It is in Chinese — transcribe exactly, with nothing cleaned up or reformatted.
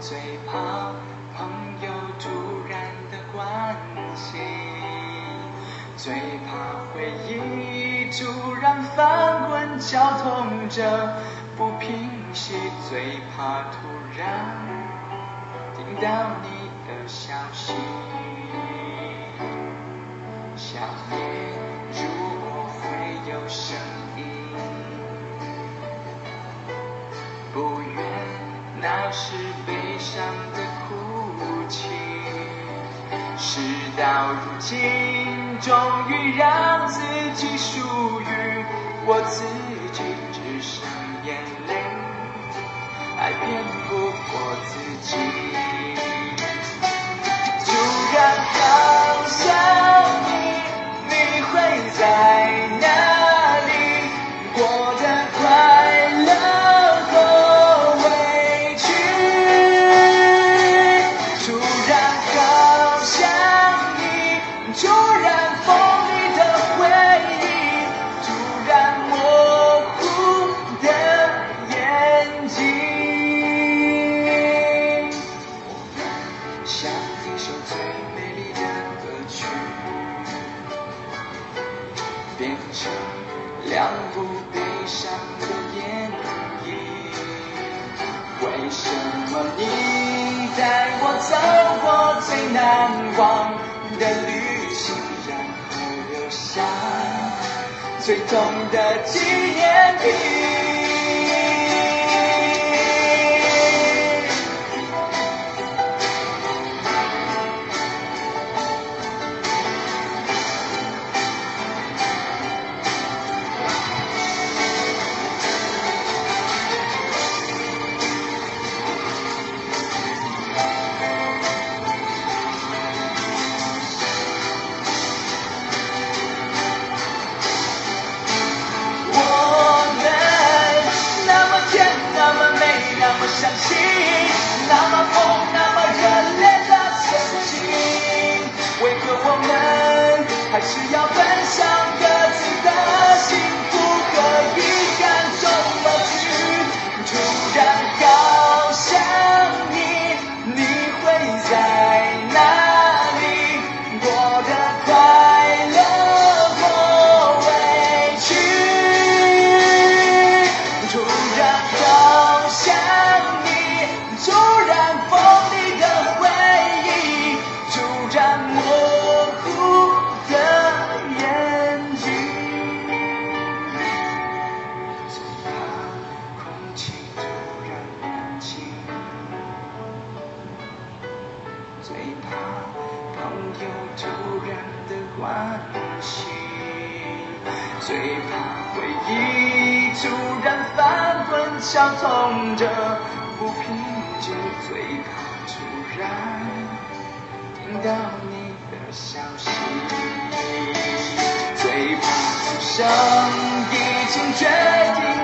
最怕朋友突然的关心，最怕回忆突然翻滚绞痛着不平息，最怕突然听到你的消息。想念如果会有声音，不愿那是悲伤的哭泣。事到如今，终于让自己属于我自己，只剩眼泪还骗不过自己。突然好想你，你会在哪里？过得快乐或委屈？突然好想你，突然锋利的回忆，突然模糊的眼睛，像一首最美丽的歌曲，变成两部悲伤的演绎。为什么你带我走过最难忘的旅行，然后留下最痛的纪念品？相信那么疯，那么热烈的曾经，为何我们还是要分享各自的幸福和遗憾中乐趣？突然好想你，你会在哪里？过得快乐或委屈？突然好想突然锋利的回忆，突然模糊的眼睛，最怕空气突然安静，最怕朋友突然的关心，最怕回忆突然翻滚绞痛着不平静，最怕突然听到你的消息，最怕此生已经决定